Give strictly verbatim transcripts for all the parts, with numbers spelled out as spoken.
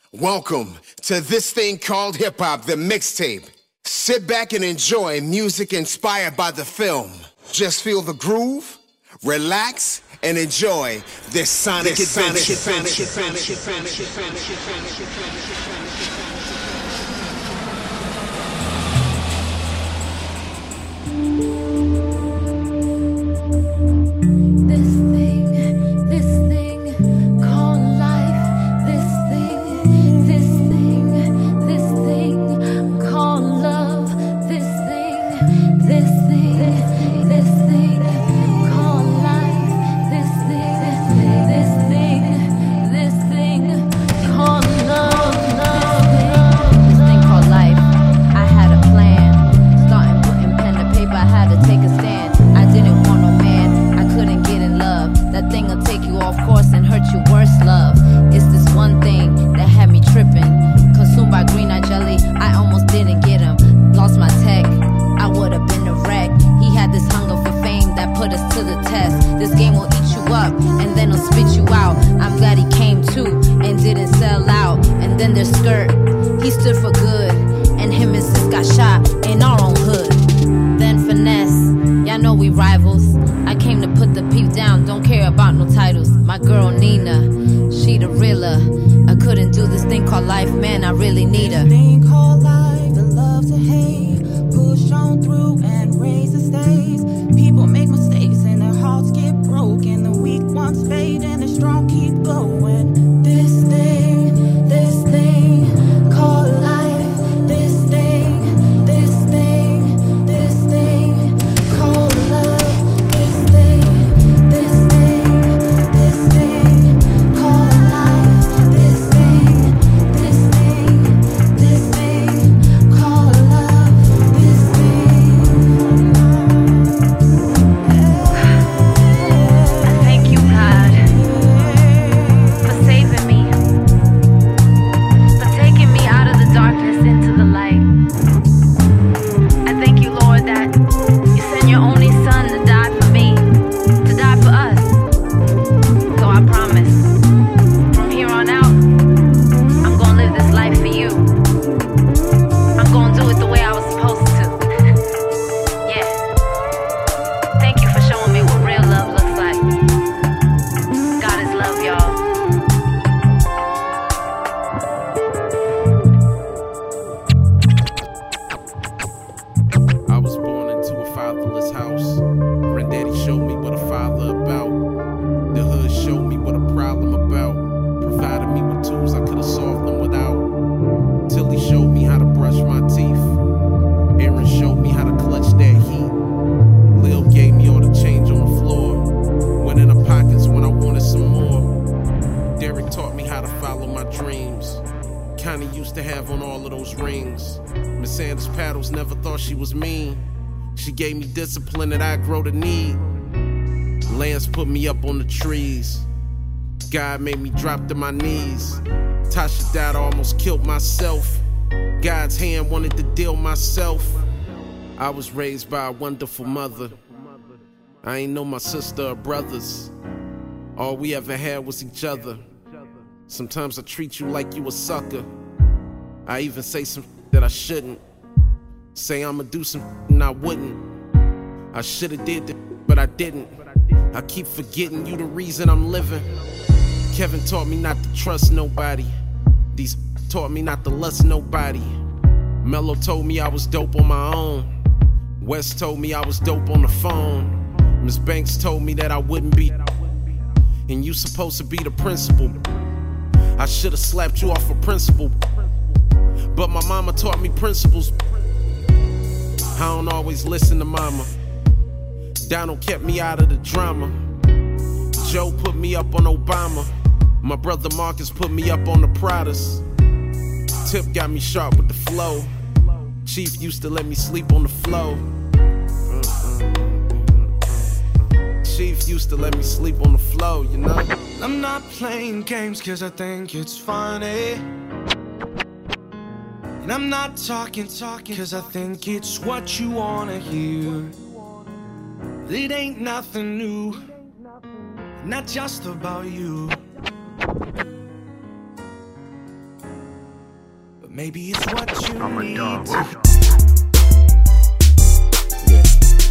Welcome to this thing called hip-hop, the mixtape. Sit back and enjoy music inspired by the film. Just feel the groove, relax, and enjoy this sonic adventure. Discipline that I grow to need. Lance put me up on the trees. God made me drop to my knees. Tasha died, I almost killed myself. God's hand wanted to deal myself. I was raised by a wonderful mother. I ain't know my sister or brothers. All we ever had was each other. Sometimes I treat you like you a sucker. I even say some that I shouldn't. Say I'ma do some and I wouldn't. I should've did that, but I didn't. I keep forgetting you the reason I'm living. Kevin taught me not to trust nobody. These taught me not to lust nobody. Mello told me I was dope on my own. West told me I was dope on the phone. Miss Banks told me that I wouldn't be. And you supposed to be the principal. I should've slapped you off a principle. But my mama taught me principles. I don't always listen to mama. Donald kept me out of the drama. Joe put me up on Obama. My brother Marcus put me up on the Pradas. Tip got me sharp with the flow. Chief used to let me sleep on the floor. Chief used to let me sleep on the floor, you know? I'm not playing games cause I think it's funny. And I'm not talking, talking cause I think it's what you wanna hear. It ain't nothing new, not just about you. Maybe it's what you I'm need a dog. to. Yeah.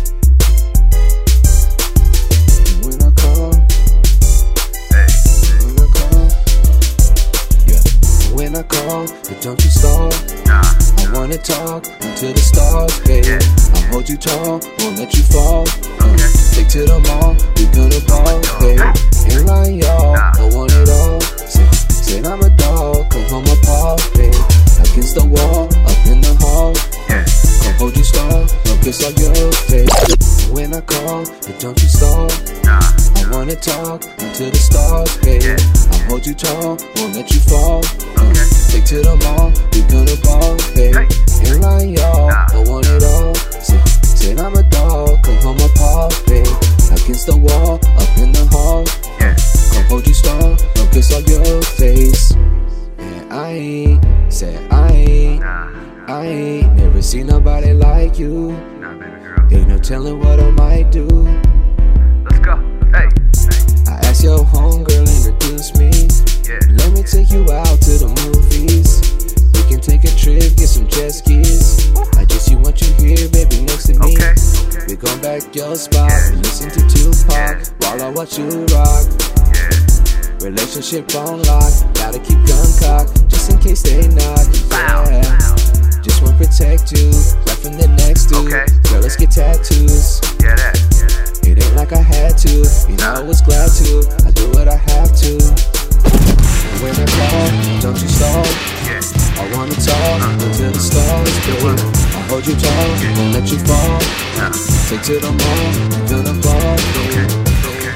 And when I call, Hey, when I call, yeah. When I call, but don't you stall. nah, I wanna talk until the stars, babe. Yeah. I'll hold you tall, won't let you fall. Uh, Okay. take to the mall, we gonna ball, babe. Ain't lying, y'all, Nah. I want it all. Say, said I'm a dog, come home, my paw, babe. Against the wall, up in the hall. yeah, Come hold you stall, no kiss on your face. When I call, but don't you stall. nah, I wanna talk until the stars, babe. Yeah. I'll hold you tall, won't let you fall. Okay. Take to the mall, we gonna ball, babe. Hey. Ain't lying, y'all, Nah. I want it all. Say, said I'm a dog, come home, my paw, babe. Against the wall, up in the hall. yeah, Come hold you stall, no kiss on your face. And I ain't, said I ain't, nah, I ain't never seen nobody like you. nah, baby girl. Ain't no telling what I might do. Let's go. Hey, hey, I asked your homegirl, introduce me. yeah, Let me take you out to the movies. We can take a trip, get some jet skis. I just you want you here, baby, next to me. okay, okay, We gon' back your spot Yeah. and listen to Tupac Yeah. while I watch you rock. yeah, Relationship on lock, gotta keep gun cocked just in case they knock. bow, Yeah. bow, Just wanna protect you, right from the next dude. Okay. Girl, let's get tattoos. yeah, that, yeah, that, It ain't like I had to, you know I was glad to. I do what I have to. And when I call, don't you stall. yeah, I wanna talk until the stars, babe. I'll hold you tall, won't let you fall. nah, Take to the mall, you're gonna fall, okay, babe. okay.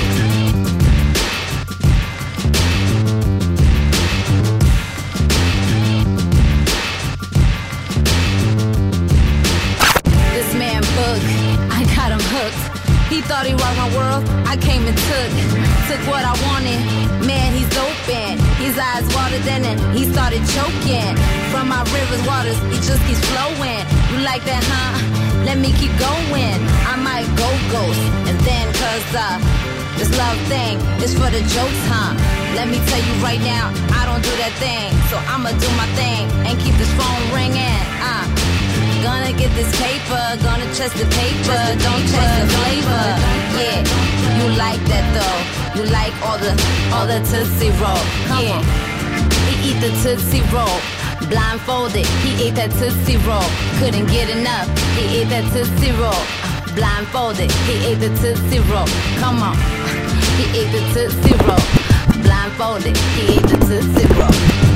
This man Book, I got him hooked. He thought he rocked my world, I came and took Took what I wanted, man he's open. His eyes watered then and he started choking. From my river's waters, he just keeps flowing. You like that, huh? Let me keep going. I might go ghost, and then cause uh this love thing is for the jokes, huh? Let me tell you right now, I don't do that thing. So I'ma do my thing and keep this phone ringing, uh Gonna get this paper, gonna trust the paper, don't check the flavor. Yeah, you like that though. You like all the all the Tootsie Roll. Yeah, he eat the Tootsie Roll. Blindfolded, he ate that Tootsie Roll. Couldn't get enough, he ate that Tootsie Roll. Blindfolded, he ate the Tootsie Roll. Come on, he ate the Tootsie Roll. Blindfolded, he ate the Tootsie Roll.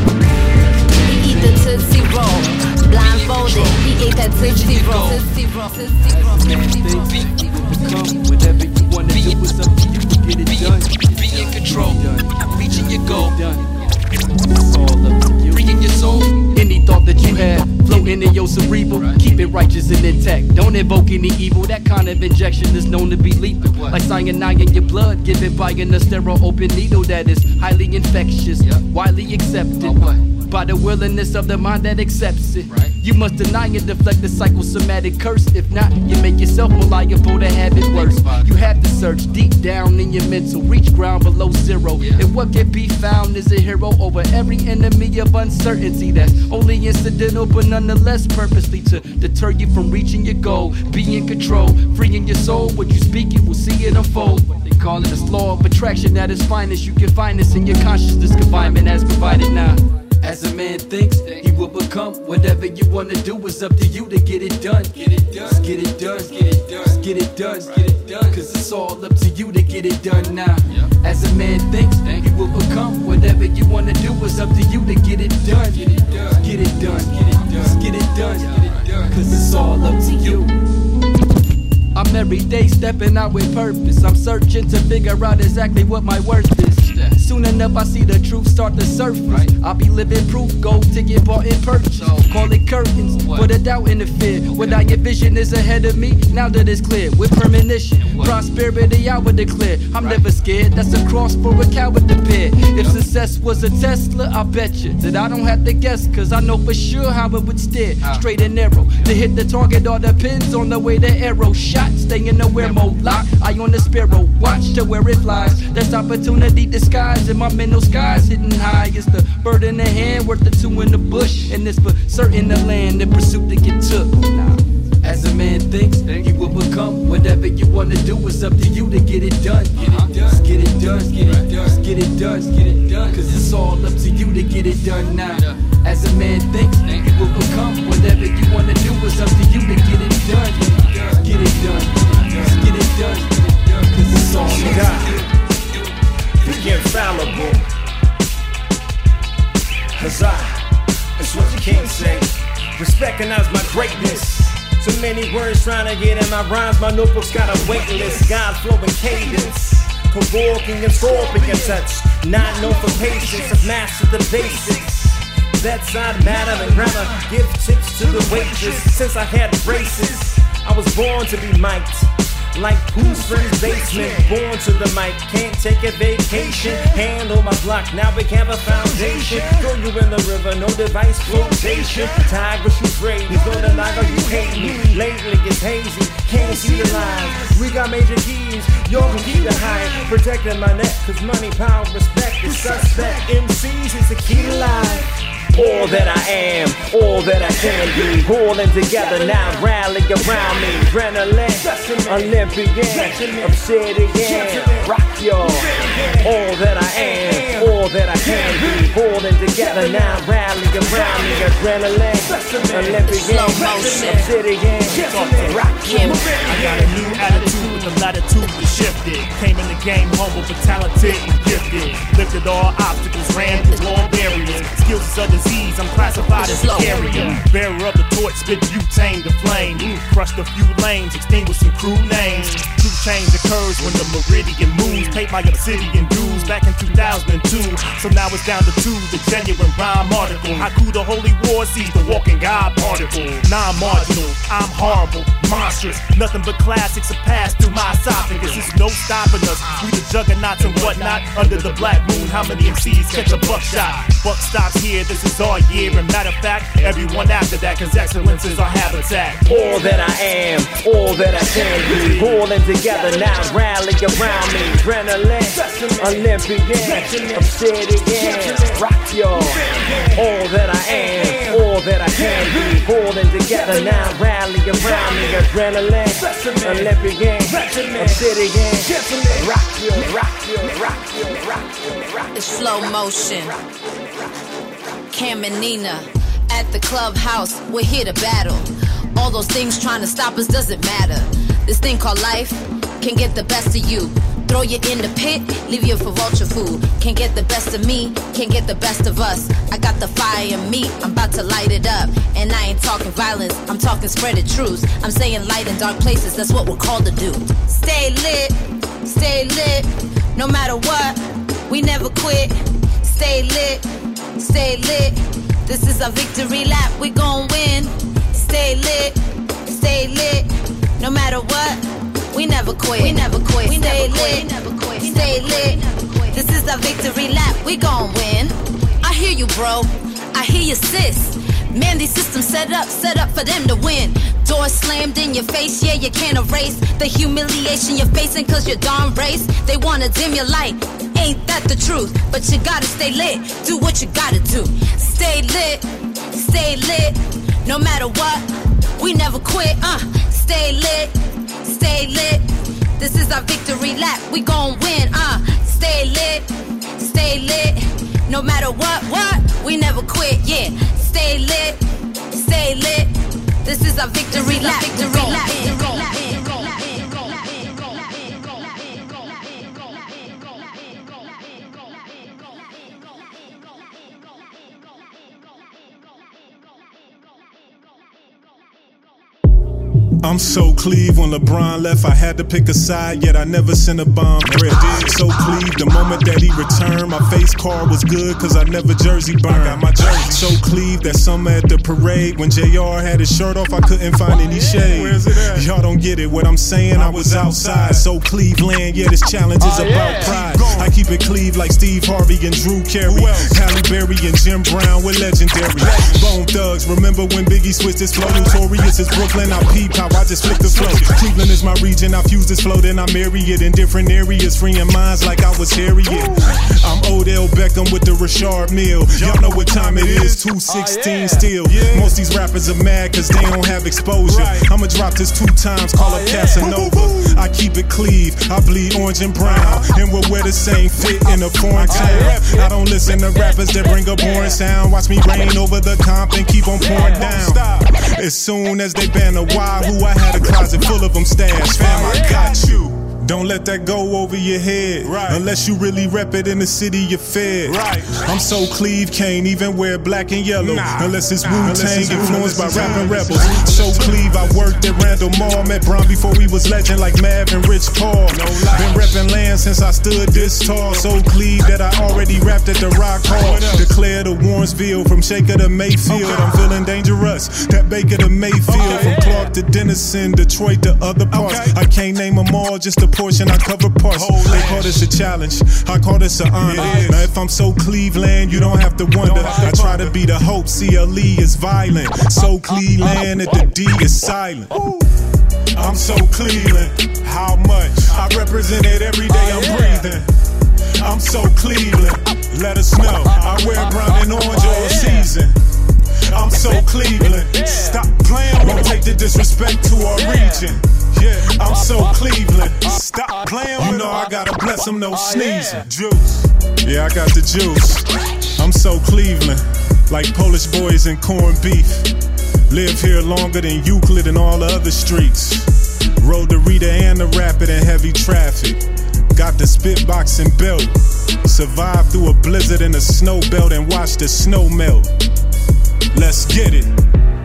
He eat the Tootsie Roll. Blindfolded, he ate that Tootsie Roll. Tootsie Roll. Tootsie Roll. Tootsie Roll. Become whatever you wanna do, it's up to you to get it done. Be in control, reaching your goal, Done. It's all up to you. bringing your soul. Any thought that you had floating in your cerebral, keep it righteous and intact. Don't invoke any evil. That kind of injection is known to be lethal. Like cyanide in your blood, given by an sterile open needle that is highly infectious, widely accepted by the willingness of the mind that accepts it. You must deny and deflect the psychosomatic curse. If not, you make yourself more liable to have it worse. You have to search deep down in your mental, reach ground below zero. And what can be found is a hero over every enemy of uncertainty that's only incidental but nonetheless purposely to deter you from reaching your goal. Be in control, freeing your soul. What you speak, you will see it unfold. They call it a law of attraction at its finest. You can find this in your consciousness confinement as provided now. As a man thinks, he will become whatever you wanna do. It's up to you to get it done. Get it done. Just get it done. Get it done. Just get it done. Get it done. Cause it's all up to you to get it done now. As a man thinks, he will become whatever you wanna do. It's up to you to get it done. Get it done. Get it done. Get it done. Just get it done. Get it done. Cause it's all up to you. I'm every day stepping out with purpose. I'm searching to figure out exactly what my worth is. Soon enough I see the truth start to surface. I'll be living proof, gold ticket bought and purchased. Call it curtains, put a doubt in the fear. What I envision is ahead of me, now that it's clear. With premonition, prosperity I would declare. I'm never scared, that's a cross for a coward to bear. If success was a Tesla, I bet you that I don't have to guess. Cause I know for sure how it would steer, straight and narrow. To hit the target all depends on the way the arrow shot. Stay in the wear mode, lock, eye on the sparrow. Watch to where it flies, that's opportunity disguised skies, and my men, no skies hitting high. It's the bird in the hand, worth the two in the bush. And it's for certain the land in pursuit to get took. Nah. As a man thinks, he will become whatever you wanna do. It's up to you to get it done. Get it done. Just get it done. Get it done. Just get it done. Get it done. Cause it's all up to you to get it done now. As a man thinks, he will become whatever you wanna do. It's up to you to get it done. Get it done. Just get it done. Cause it's all up to you. Be infallible. Huzzah, that's what you can't say. Recognize my greatness. So many words trying to get in my rhymes. My notebook's got a wait list. God flowing cadence. Provoking and scorpion touch. Not known for patience. I've mastered the basics. Bedside matter and grammar. Give tips to the waitress. Since I had braces, I was born to be mic'd. Like Pooh's friend's basement, born to the mic, can't take a vacation. Handle my block, now we have a foundation. Throw you in the river, no device flotation. Tiger shoots rabies, no denial you hate me. Lately it's hazy, can't see the lines. We got major keys, y'all can keep the high. Protecting my neck, cause money, power, respect is suspect. M Cs is the key to life. All that I am, all that I can be, pulling together now, rally around me. Adrenaline, Olympian, I'm said again, rock y'all. All that I am, all that I can be, pulling together now, rally around me. Adrenaline, Olympian, I'm said again, rock y'all. I got a new attitude with the latitude to shift it. Came in the game humble but talented and gifted. Lifted all obstacles, ran through all barriers. Skills is a disease, I'm classified as a carrier. Bearer of the torch, spit butane to flame. Crushed a few lanes, extinguished some crew names. True change occurs when the meridian moves. Paid my obsidian dues back in two thousand two. So now it's down to two, the genuine rhyme article. Haiku the holy war sees the walking God particle. Non-marginal, I'm horrible, monstrous. Nothing but classics are passed through my esophagus. There's no stopping us. We the juggernauts and whatnot. Under the black moon, how many M Cs catch a buckshot? Buck stops here, this is our year. And matter of fact, everyone after that, cause excellence is our habitat. All that I am, all that I can be, pulling together now, rally around me. Adrenaline, Olympian, I'm said again, rock y'all. All that I am, all that I can be, pulling together now, rally around me. Adrenaline, Olympian, I'm said again, rock y'all, rock y'all, rock y'all, rock y'all, rock y'all. It's slow motion. Cam and Nina at the clubhouse, we're here to battle. All those things trying to stop us doesn't matter. This thing called life can get the best of you. Throw you in the pit, leave you for vulture food. Can't get the best of me, can't get the best of us. I got the fire in me, I'm about to light it up. And I ain't talking violence, I'm talking spreading truths. I'm saying light in dark places, that's what we're called to do. Stay lit, stay lit, no matter what, we never quit. Stay lit, stay lit, this is our victory lap, we gon' win. Stay lit, stay lit, no matter what, we never quit. We never quit. We stay lit, stay lit, this is our victory lap, we gon' win. I hear you, bro, I hear you, sis. Man, these systems set up, set up for them to win. Doors slammed in your face, yeah, you can't erase the humiliation you're facing cause you're darn race. They wanna dim your light, ain't that the truth? But you gotta stay lit, do what you gotta do. Stay lit, stay lit, no matter what, we never quit, uh. Stay lit, stay lit, this is our victory lap, we gon' win, uh. Stay lit, stay lit, no matter what, what, we never quit, yeah. Stay lit, stay lit, this is our victory lap, victory lap, victory lap. I'm so cleave when LeBron left, I had to pick a side, yet I never sent a bomb. Red did so cleave the moment that he returned. My face card was good, cause I never jersey burned. I got my jersey so cleave that summer at the parade when J R had his shirt off, I couldn't find any shade. Y'all don't get it, what I'm saying, I was outside. So Cleveland, yeah, this challenge is about pride. I keep it cleave like Steve Harvey and Drew Carey, Halle Berry and Jim Brown, we're legendary. Bone Thugs, remember when Biggie switched his flow? Notorious is Brooklyn, I peep how I just flick the flow. Cleveland is my region, I fuse this flow, then I marry it in different areas, freeing minds like I was Harriet. I'm Odell Beckham with the Rashard Mill. Y'all know what time it is, two sixteen still. Most these rappers are mad cause they don't have exposure. I'ma drop this two times, call up Casanova. I keep it cleave, I bleed orange and brown, and we'll wear the same fit in a foreign town. I don't listen to rappers that bring a boring sound. Watch me rain over the comp and keep on pouring down. As soon as they ban a Wahoo, I had a closet full of them stashed. Fam, I got you. Don't let that go over your head, right. Unless you really rep it in the city you fed. Right. I'm so cleave, can't even wear black and yellow, nah. Unless it's Wu-Tang influenced by rapping rebels. So cleave, I worked at Randall Mall, met Bron before we was legend like Mav and Rich Paul. No Been repping land since I stood this tall. So cleave that I already rapped at the Rock Hall. Declare to Warrensville, from Shaker to Mayfield. Okay. I'm feeling dangerous, that Baker to Mayfield. Okay. From Clark to Denison, Detroit to other parts. Okay. I can't name them all, just a portion I cover parts. They call this a challenge, I call this an honor. Now if I'm so Cleveland, you don't have to wonder. I try to be the hope, C L E is violent. So Cleveland at the D is silent. I'm so Cleveland, how much? I represent it every day I'm breathing. I'm so Cleveland, let us know. I wear brown and orange all season. I'm so Cleveland, stop playing, won't take the disrespect to our region. Yeah, I'm so Cleveland, stop playing, you know I gotta bless them, no sneezing. Juice, yeah, I got the juice. I'm so Cleveland, like Polish boys and corned beef. Live here longer than Euclid and all the other streets. Rode the Rita and the Rapid in heavy traffic. Got the spit boxing belt. Survived through a blizzard and a snow belt and watched the snow melt. Let's get it.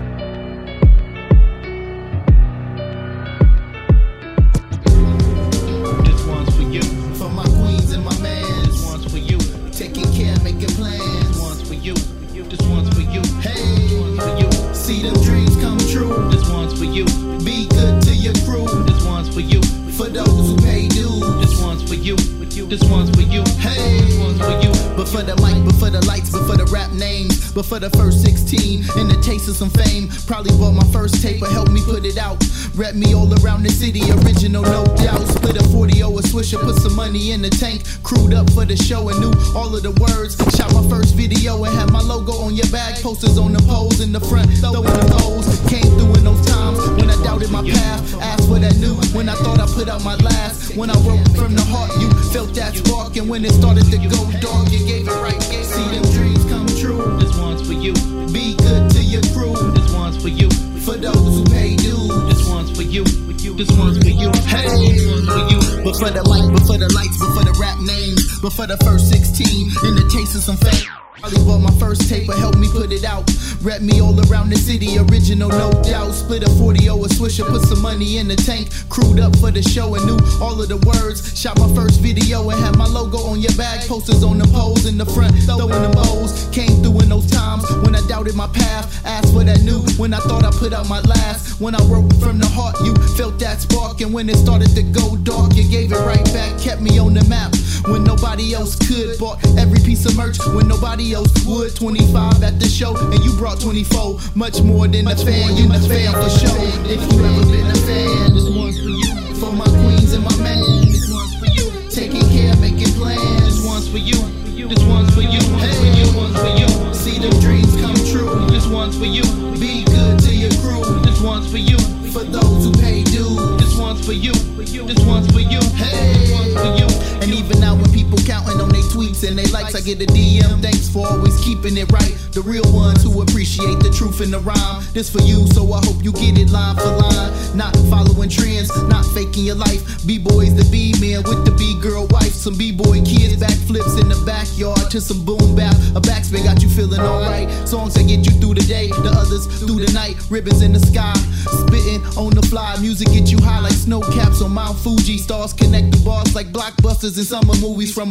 This one's for you. For my queens and my mans. This one's for you. Taking care, making plans. This one's for you. This one's for you. Hey, this one's for you. See them dreams come true. This one's for you. Be good to your crew. This one's for you. For those who pay dues. This one's for you. This one's for you. Hey, this one's for you. But for the mic, but for the lights, but for the rap names, but for the first sixteen and the taste of some fame. Probably bought my first tape, but helped me put it out. Rep me all around the city, original no doubt. Split a forty oh a Swisher, put some money in the tank. Crewed up for the show and knew all of the words. Shot my first video and had my logo on your bag. Posters on the poles in the front, throwing the foes. Came through in those times when I doubted my path. Asked for that new, when I thought I put out my last. When I wrote from the heart, you felt that spark. And when it started to go dark, you gave it right. See them dreams come true. This one's for you. Be good to your crew. This one's for you. For those who pay dues. This one's for you. This one's for you. Hey, this one's for you. But for the light, but for the lights, but for the rap names, but for the first sixteen and the taste of some fame. Probably bought my first tape, but helped me put it out. Rep me all around the city, original no doubt. Split a forty oh a Swisher, put some money in the tank. Crewed up for the show and knew all of the words. Shot my first video and had my logo on your bag. Posters on the poles in the front, throwing the bows. Came through in those times when I doubted my path. Asked for that new, when I thought I put out my last. When I wrote from the heart, you felt that spark. And when it started to go dark, you gave it right back. Kept me on the map when nobody else could. Bought every piece of merch when nobody else would. Twenty-five at the show and you brought twenty-four. Much more than a fan, you a fan for sure. If you ever been a fan, this one's for you. For my queens and my men, this one's for you. Taking care, making plans, this one's for you. This one's for you. Hey, this one's for you. See them dreams come true. This one's for you. Be good to your crew. This one's for you. For those who pay dues. This one's for you. This one's for you. Hey, this one's for you. And even now when people counting on their tweets and they likes, I get a D M. Thanks for always keeping it right. The real ones who appreciate the truth in the rhyme. This for you, so I hope you get it line for line. Not following trends, not faking your life. B-boys the B-men with the B-girl wife. Some B-boy kids backflips in the backyard to some boom bap. A backspin got you feeling alright. Songs that get you through the day, the others through the night. Ribbons in the sky, spitting on the fly. Music get you high like snow caps on Mount Fuji. Stars connect the bars like blockbusters in summer movies from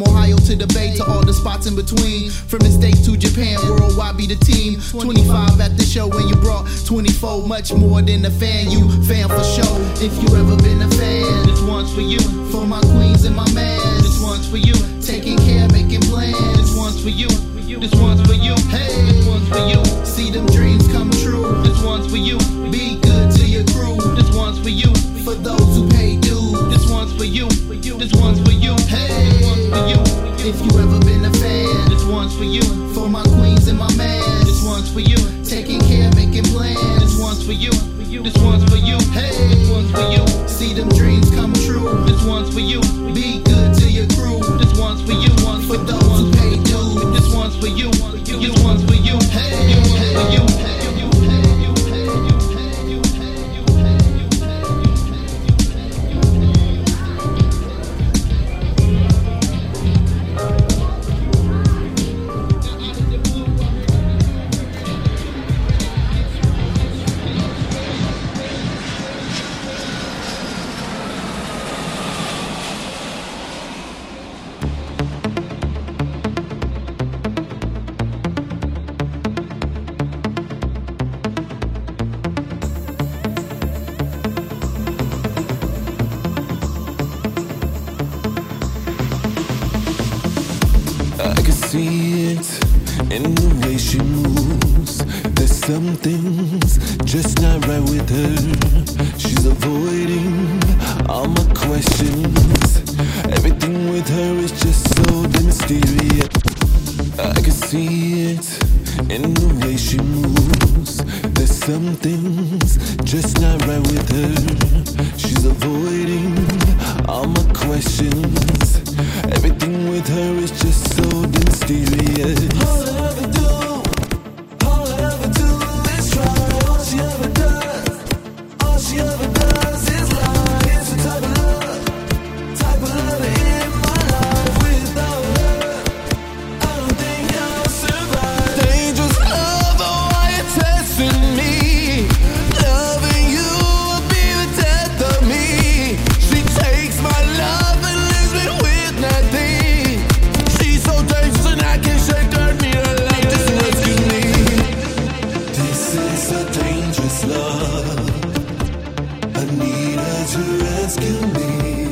Ohio to the Bay to all the spots in between. From the States to Japan, worldwide be the team. twenty-five at the show and you brought twenty-four, much more than a fan. You fan for show. If you ever been a fan, this one's for you. For my queens and my man, this one's for you. Taking care, making plans, this one's for you. This one's for you. Hey, this one's for you. See them dreams come true. This one's for you. Be good to your crew. This one's for you. For those who pay dues. This one's for you. This one's for you. Hey, this one's for you. If you ever been a fan, this one's for you. For my queens and my man, this one's for you. Taking care, making plans, this one's for you. This one's for you. Hey, this one's for you. See them dreams come true. This one's for you. Be good to your crew. This one's for you. For those who pay dues. This one's for you. This one's for you. Hey, this one's for you. See it in the way she moves. There's some things just not right with her. She's avoiding all my questions. Everything with her is just so damn mysterious. I can see it in the way she moves. There's some things just not right with her. She's avoiding all my questions. Everything with her is just so damn mysterious. All I ever do, all I ever do is try. All she ever does, all she ever does is lie. It's the type of love, type of love in my life. Without her, I don't think I'll survive. Dangerous love, oh, why you testing me? Loving you will be the death of me. She takes my love and leaves me with nothing. She's so dangerous and I can't shake her. Need her love just to rescue me. This is a dangerous love. I need her to rescue me.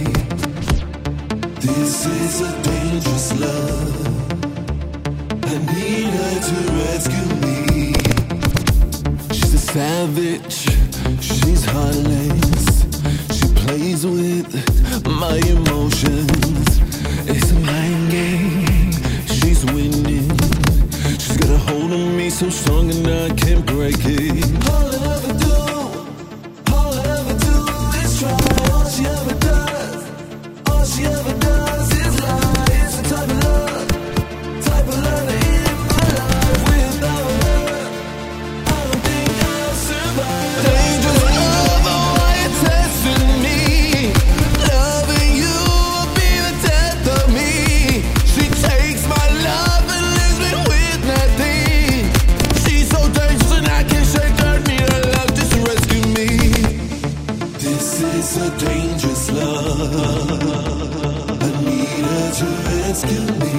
This is a dangerous love. I need her to rescue me. She's a savage, she's heartless. She plays with my emotions. It's a mind game, she's winning. She's got a hold on me so strong and I can't break it. All I ever do, all I ever do is try. All she ever does, all she ever does is lie. It's the type of love, type of love that in my life. Without her, I don't think I'll survive. Dangerous love, oh, why you testing me? Loving you will be the death of me. She takes my love and leaves me with nothing. She's so dangerous and I can't shake her. Need her love just to rescue me. This is a dangerous love. I need her to rescue me.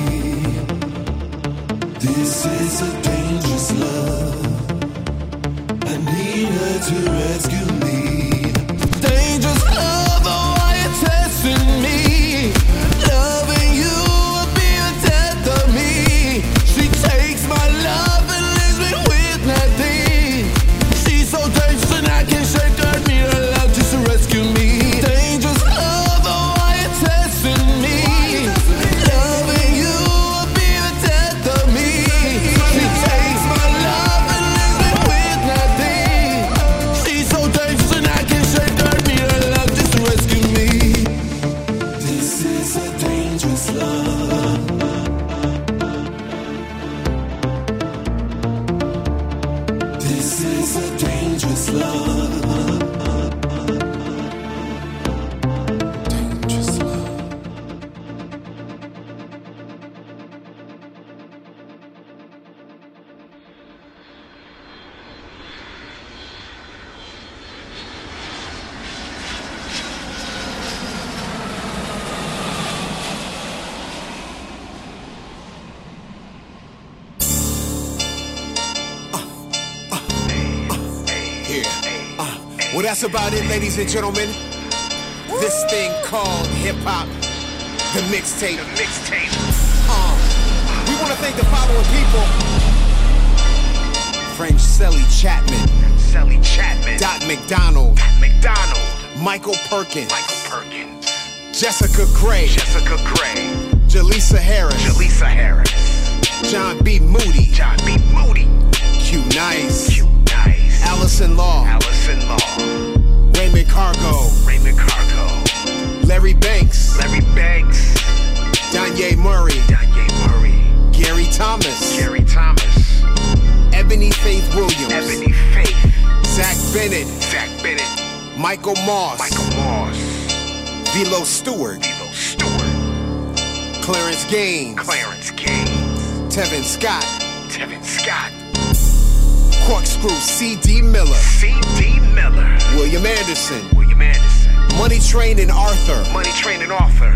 This is a dangerous love. I need her to rescue me. Dangerous love, oh, why you testing me? Loving you will be the death of me. She takes my love and leaves me with nothing. She's so dangerous and I can't shake her. Need her love just to rescue me. Dangerous love, oh, why you testing me? Loving you will be the death of me. She takes my love and leaves me with nothing. She's so dangerous and I can't shake her. Need her love just to rescue me. This is a dangerous love. This is a dangerous love. Dangerous love. Well, that's about it, ladies and gentlemen. This thing called hip-hop, the mixtape. The mixtape. Uh, we want to thank the following people. French Sally Chapman. Sally Chapman. Dot McDonald. Dot McDonald. Michael Perkins. Michael Perkins. Jessica Gray. Jessica Gray. Jaleesa Harris. Jaleesa Harris. John B. Moody. John B. Moody. Q Nice. Q Nice. Allison Law. Allison Law. Raymond Cargo. Raymond Cargo. Larry Banks. Larry Banks. Danye Murray. Danye Murray. Gary Thomas. Gary Thomas. Ebony Faith Williams. Ebony Faith. Zach Bennett. Zach Bennett. Michael Moss. Michael Moss. Velo Stewart. Velo Stewart. Clarence Gaines. Clarence Gaines. Tevin Scott. Tevin Scott. Corkscrew C D Miller. C D Miller. William Anderson. William Anderson. Money Train and Arthur. Money Train and Arthur.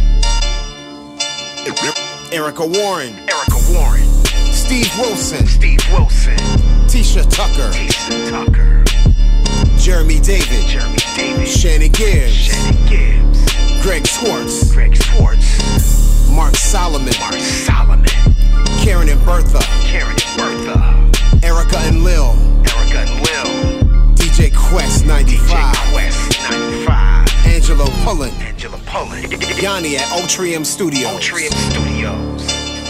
Erica Warren. Erica Warren. Steve Wilson. Steve Wilson. Tisha Tucker. Tisha Tucker. Jeremy David. Jeremy David. Shannon Gibbs. Shannon Gibbs. Greg Swartz. Greg Swartz. Mark Solomon. Mark Solomon. Karen and Bertha. Karen and Bertha. Erica and Lil. Erica and Lil. D J Quest ninety-five. D J Quest ninety-five. Angelo Pullen. Angela Pullen. Yanni at Ultrium Studios. Ultrium Studios.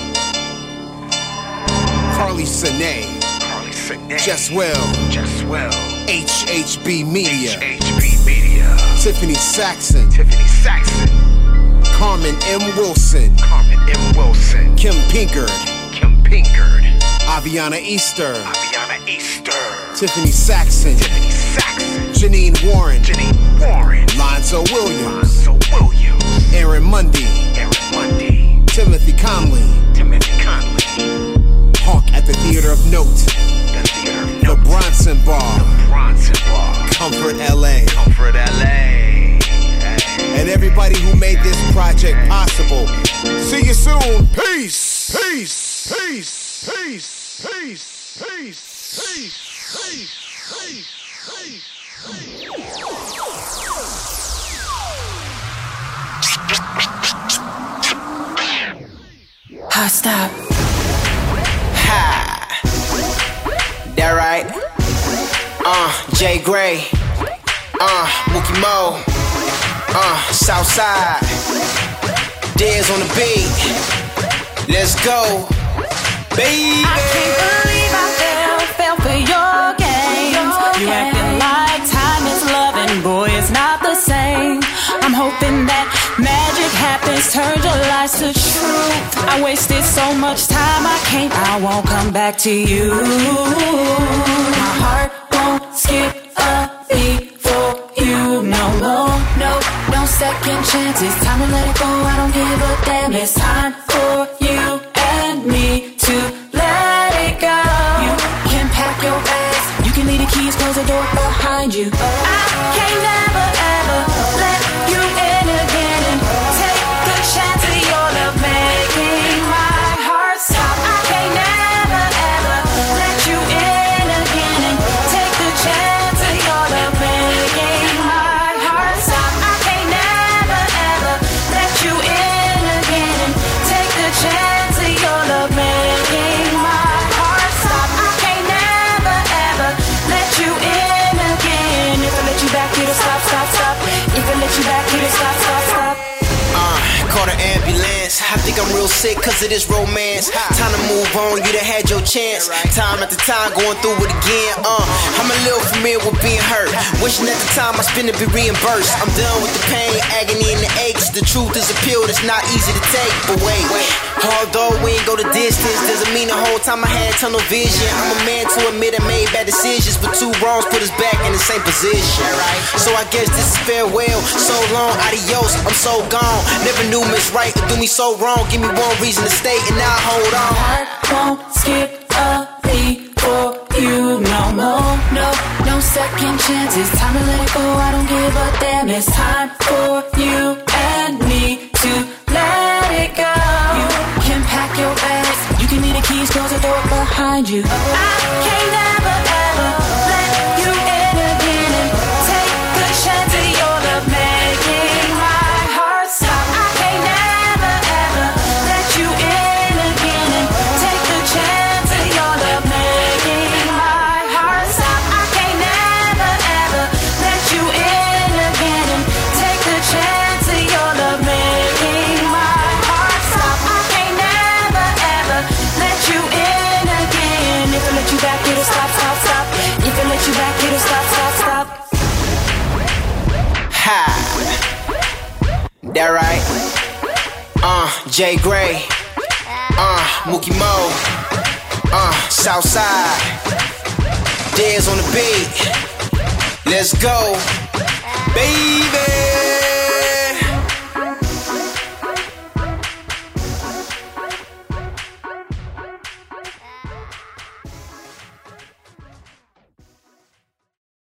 Carly Sine. Carly Sine. Just Well. Just Well. H H B Media. H H B Media. Tiffany Saxon. Tiffany Saxon. Carmen M. Wilson. Carmen M. Wilson. Kim Pinkard. Kim Pinkard. Aviana Easter. Aviana Easter. Tiffany Saxon. Tiffany Saxon. Janine Warren. Janine Warren. Lonzo Williams. Lonzo Williams. Aaron Mundy. Aaron Mundy. Timothy Conley. Timothy Conley. Hawk at the Theater of Note. The Theater of Note. The Bronson Bar. The Bronson Bar. Comfort L A. Comfort L A. And everybody who made this project possible. See you soon. Peace. Peace. Peace. Peace. Peace. Peace. Peace. Peace. Peace. Hot stop. Ha. That right? Uh, Jay Gray. Uh, Mookie Mo. Uh, Southside. Dez on the beat. Let's go, baby. I can't believe I fell, fell for your games. You acting like time is love and boy, it's not the same. I'm hoping that magic happens, turn your lies to truth. I wasted so much time, I can't, I won't come back to you. My heart won't skip a beat for you no more. No, no second chances, time to let it go, I don't give a damn. It's time for you and me to let it go. You can pack your bags, you can leave the keys, close the door behind you. I can't never ever let you in again and take the chance of your love making my heart stop. I can't never ever let you in again and take the chance of your love making my heart stop. I can't never ever let you in again and take the chance of your love making my heart stop. I can't never ever let you in again. If I let you back, it'll stop, stop, stop. If I let you back, it'll stop, stop, stop. Uh, call the ambulance. I think I'm real sick cause of this romance. Time to move on, you done had your chance. Time after time going through it again. Uh, I'm a little familiar with being hurt. Wishing at the time I spend to be reimbursed. I'm done with the pain, agony, and the aches. The truth is a pill that's not easy to take. But wait, although we ain't go the distance, doesn't mean the whole time I had tunnel vision. I'm a man to admit I made bad decisions, but two wrongs put us back in the same position. So I guess this is farewell. So long, adios, I'm so gone. Never knew Miss Right would do me so wrong. Give me one reason to stay and now hold on. Heart won't skip a beat for you no more. No, no second chances. Time to let it go, I don't give a damn. It's time for you and me to let it go. You can pack your bags, you can leave the keys, close the door behind you. I can't never ever let you in again and That right? Uh, Jay Gray. Uh, Mookie Mo. Uh, Southside. Dez on the beat. Let's go, baby.